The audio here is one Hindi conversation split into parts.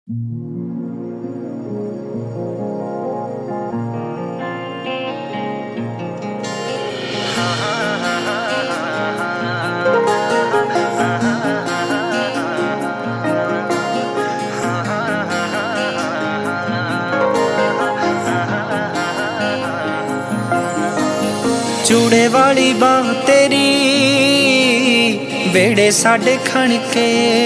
चूड़े वाली बांह तेरी बेड़े साडे खण के,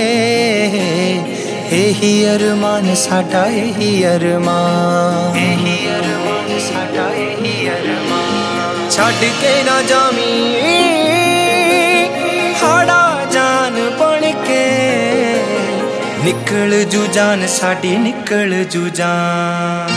यही अरमान साडा, यही अरमान, यही अरमान साडा, यही अरमान। छड़ के ना जामी हाड़ा जान बन के, निकल जू जान साडी, निकल जू जान।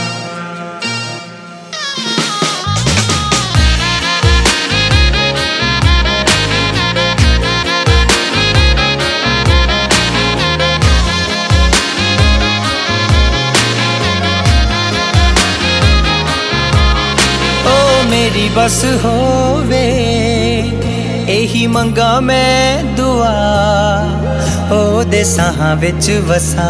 मेरी बस होवे यही मंगा मैं दुआ, ओ दे साहां विच वसां,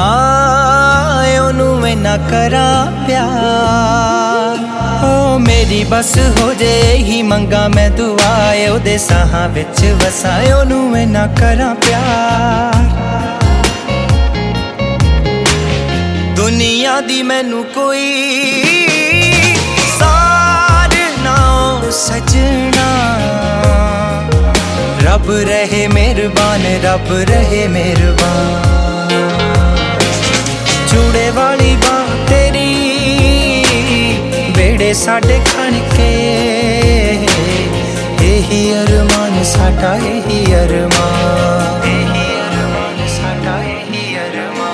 ओनू मैं ना करा प्यार। ओ मेरी बस हो जे यही मंगा मैं दुआ, ओ दे साहां विच वसां, ओनू मैं ना करा प्यार। दुनिया दी मैनू कोई सजना, रब रहे मेहरबान, रब रहे मेहरबान। चूड़े वाली बांह तेरी बेड़े साडे खण के, यही अरमान साडा, यही अरमान, यही अरमान साडा, यही अरमान।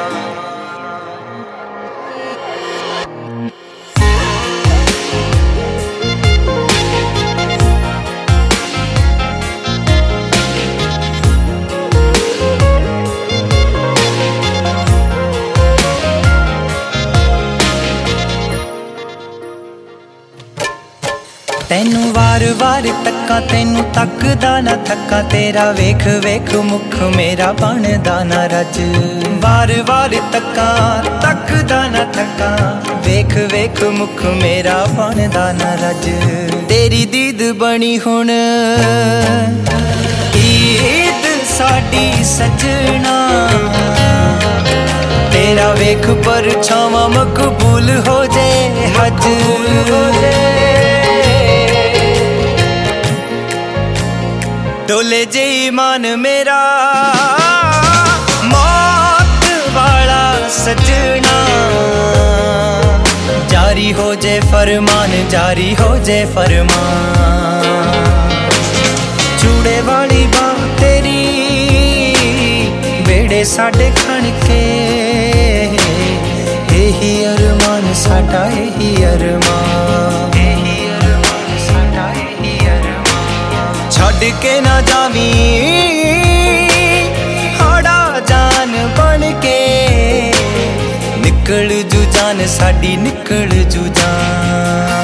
तैनू वार वार तक्का, तैनू तकदा ना थक्का, तेरा वेख वेख मुख मेरा बनदा ना रज। वार वार तक्का तकदा ना थक्का, वेख वेख मुख मेरा बनदा ना रज। तेरी दीद बनी हुण ईद साडी सजना, तेरा वेख परछावां मकबूल हो जे हज। डोले जे ईमान मेरा मौत वाला सजना, जारी हो जे फरमान, जारी हो जे फरमान। चूड़े वाली बांह तेरी बेड़े साडे खण के, यही अरमान साडा, यही अरमान, यही अरमान साडा, यही अरमान। छड़ के ना जावी हाड़ा जान बन के, निकल जू जान साडी, निकल जू जान।